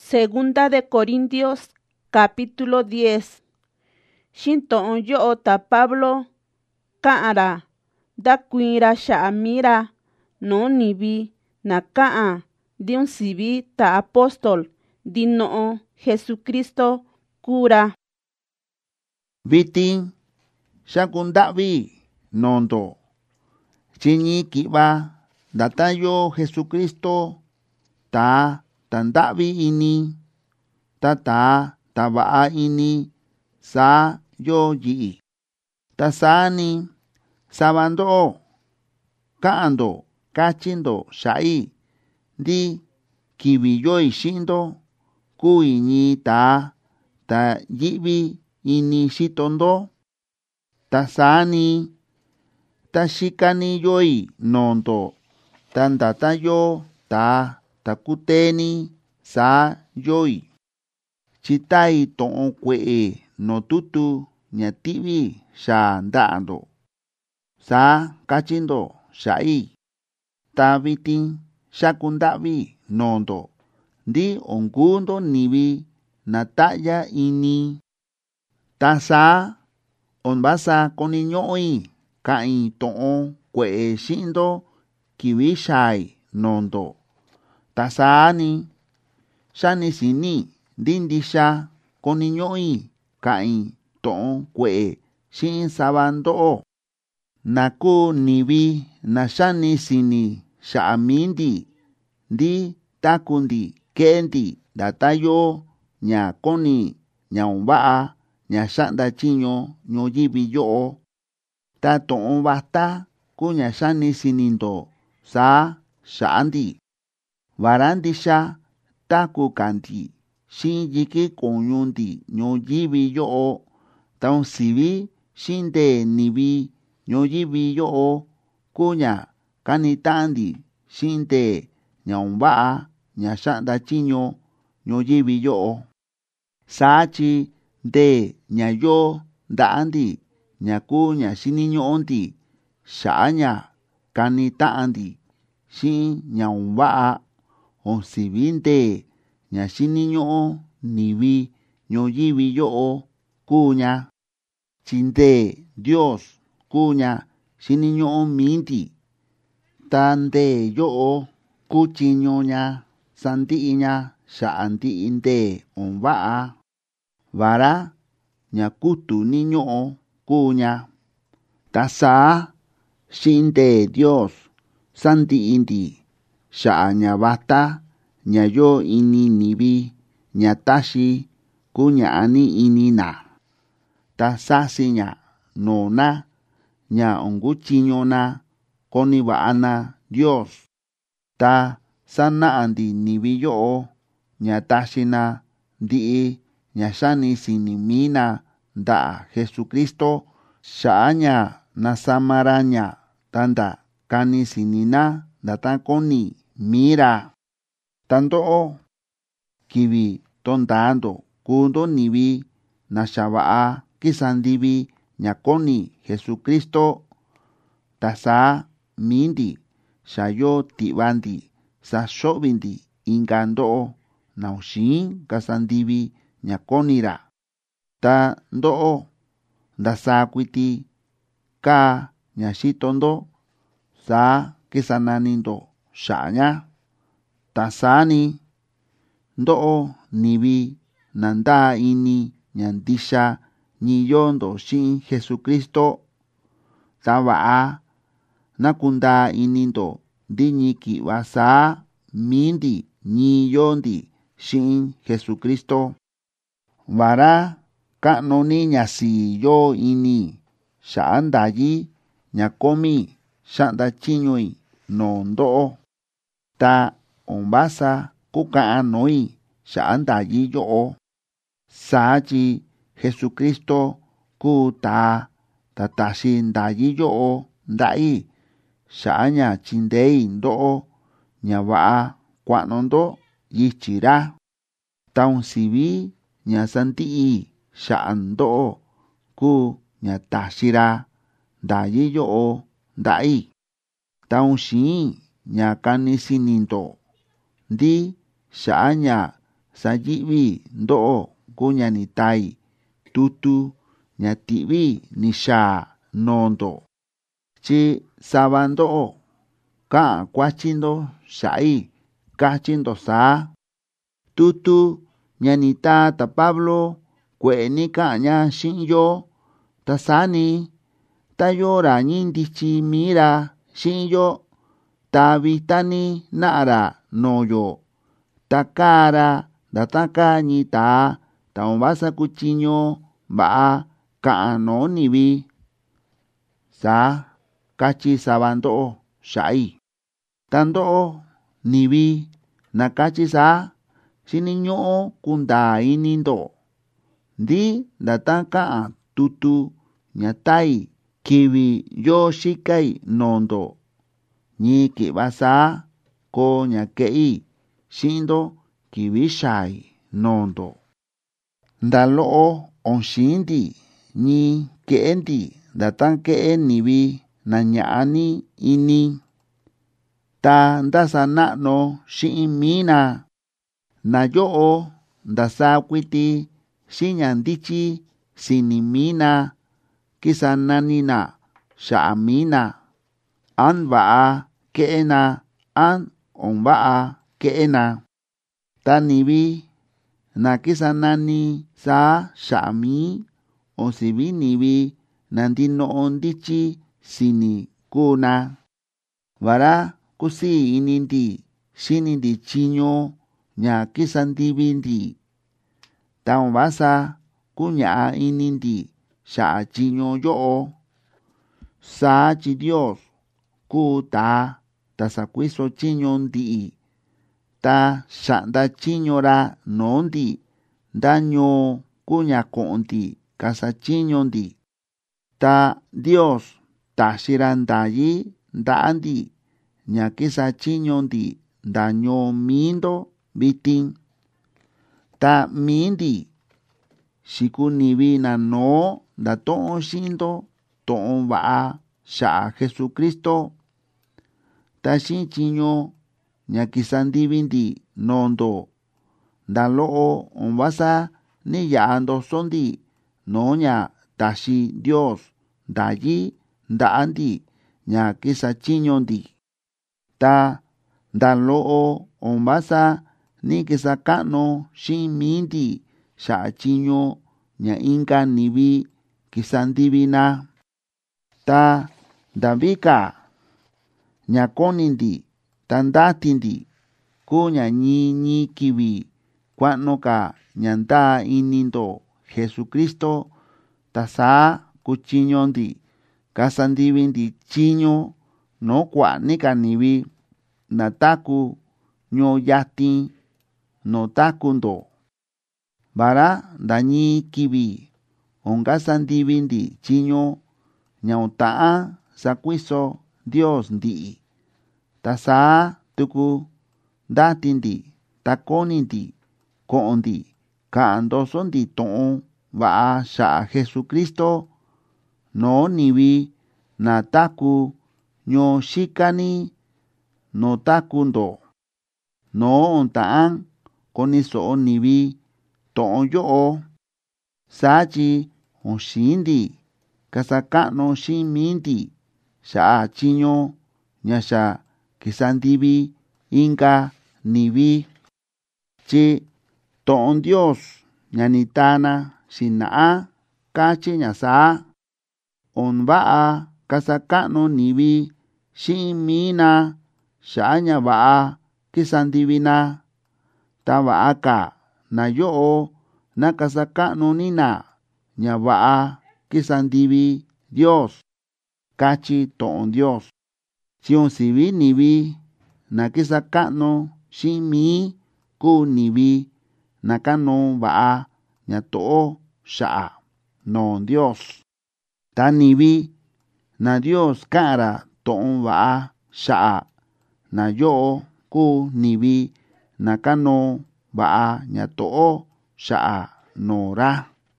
Segunda de Corintios capítulo 10. Xinto'on yo'o ta Pablo ka'anra dakuinra xa'amira noo nivi na ka'an diun sivi ta apóstol dino'o Jesucristo kura. Vitin xakunda'vi nondo chiñi ki'va ndatayo Jesucristo ta tanda'vi ini ta va'a ini sa yo yi'i ta sani sabando ka'ando kachindo xa'i ndi kiviyoi xindo kuiñi ta yi'vi ini xitondo ta sani ta xikani yoi nondo ta ndatayo ta kuteni sa yoi chitai to'on kue'e no tutu ñati'vi xa nda'ando sa kachindo xa'i ta vitin xakunda'vi nondo ndi onkundo nivi nata'ya ini ta sa on vasa koniño'i ka'in to'on kue'e xi'ndo kivi xai nondo ta sani xani sini ndi ndixa koniño'i ka'in to'on kue'e xi'in sabando'o naku nivi na xani sini xa'a mindi ndi takundi ke'endi ndatayo ña koni ña'un va'a ña xa'nda tyiño ñuyivi yo'o ta to'on vata kuña xani sinindo sa xa'andi vara ndixa taku kandi xin yiki kuñundi ñuyivi yo'o taun sivi xinde nivi ñuyivi yo'o kuña kanita'andi xinde ña'un va'a ña xa'nda tyiño ñuyivi yo'o sachi nde ña yo nda'andi ña ku ña xiniño'ondi xa'a ña kanita'andi xi'in ña'un va'a o sivi nde ña xiniño'o nivi ñuyivi yo'o kuña chinde Dios kuña xiniño'o mindi ta nde yo'o kuchiñoña sandi'iña xa'a ndi'i nde on va'a vara ña kutu niño'o kuña ta saa xinde Dios sandi'indi xa'a ña vata ña yo ini nivi ña taxi kuña'ani inina ta sasiña nona ña onkuchiñona koni va'ana Dios ta sana'andi nivi yo'o ña taxina ndi'i ña xani sini mina nda'a Jesucristo xa'a ña nasamaraña tanda kani sinina ndata koni mira tando'o kivi tondando kundo nivi na xava'a kisandivi ña koni Jesucristo ta sa mindi xayo ti'vandi sa xo'vindi inka ndo'o nauxin kasandivi ña konira ta ndo'o ndasa kuiti ka ña xitondo sa kisananindo xa'ña ta sani ndo'o nivi na ndaa ini ña ndixa ñiyondo xi'in Jesucristo ta va'a nakundaa inindo ndi ñi ki'va saa mindi ñiyondi xi'in Jesucristo vara ka'nuni ñasi yo ini xa'a ndayi ña komi xa'nda tyiñoi noo ndo'o ta on vasa kuka'an noi xa'a ndayi yo'o sachi Jesucristo ku ta taxi ndayi yo'o nda'i xa'a ña chindei ndo'o ña va'a kua'nundo yichira taun sivi ña sandi'i xa'a ndo'o ku ña taxira ndayi yo'o nda'i taun xin ña kani sinindo ndi xa'a ña sayivi ndo'o kuña ni tai tutu ña ti'vi ni xaa nondo chi sava ndo'o ka'an kuachindo xa'i kachindo saa tutu ña ni taa ta Pablo kue'e ni ka'an ña xi'in yo ta sani ta yo ra ñi ndichi mii ra xi'in yo ta vita ni na'a ra noo yo ta kaa ra ndata kaa ñi taa ta vasa kutyiño va'a ka'an noo nivi saa kachi sava ndo'o xa'i ta ndo'o nivi na kachi saa xini ñu'u kundaa inindo ndi ndata ka'an tutu ña tai kivi yo xikai nondo ñi ki'va saa ko ña ke'i xi'indo kivi xai nondo nda lo'o onxindi ñi ke'endi ndata ke'e nivi na ña'a ni ini ta ndasa na'no xi'in mina na yo'o ndasa kuiti xiña ndichi sini mina kisa nanina xa'a mina an va'a ke'ena an on va'a ke'ena ta nivi na kisa nani saa xa'a mi o sivi nivi na ndino'o ndichi sini kuna vara kusii inindi xinindi tyiño ña kisa ndivindi ta vasa kuña'a inindi xa'a tyiño yo'o saa tyi Dios kuu taa ta sakuiso tyiño ndi'i ta xa'nda tyiño ra noo ndi ndañoo kuña ko'ondi kasatyiñondi ta Dios taxi ra ndayi nda'a ndi ña kisatyiñondi ndañoo miindo vitin ta miindi xikunivi na noo ndato'on xi'indo to'on va'a xa'a Jesucristo ta xi'in tyiño ña kisandivindi nondo nda lo'o on vasa ni ya'a ndosondi noo ña taxi Dios ndayi nda'andi ña kisatyiñondi ta nda lo'o on vasa ni kisaka'nu xi'in miindi xa'a tyiño ña inka nivi kisandivina ta nda vika ña konindi ta ndatindi kuña ñi kivi kua'nu ka ña ndaa inindo Jesucristo ta saa kutyiñondi kasandivindi tyiño noo kua'a ni ka nivi na taku ñoo yatin noo takundo vara ndañi kivi on kasandivindi tyiño ña ta'an sakuiso Dios ndi'i ta saa tuku ndatindi ta konindi ko'ondi ka'an ndosondi to'on va'a xa'a Jesucristo noo nivi na taku ñoo xikani noo takundo noo on ta'an koniso'o nivi to'on yo'o saa tyi on xiindi kasaka'nu xi'in miindi xa'a tyiño ña xa kisandivi inka nivi tyi to'on Dios ña ni taana xina'a kachi ña saa on va'a kasaka'nu nivi xi'in miina xa'a ña va'a kisandivina ta va'a ka na yo'o na kasaka'nu nina ña va'a kisandivi Dios kachi to'on Dios tyi on sivi nivi na kisaka'nu xi'in mii kuu nivi na kanoo va'a ña to'o xa'a noo Dios ta nivi na Dios ka'an ra to'on va'a xa'a na yo'o kuu nivi na kanoo va'a ña to'o xa'a noo ra.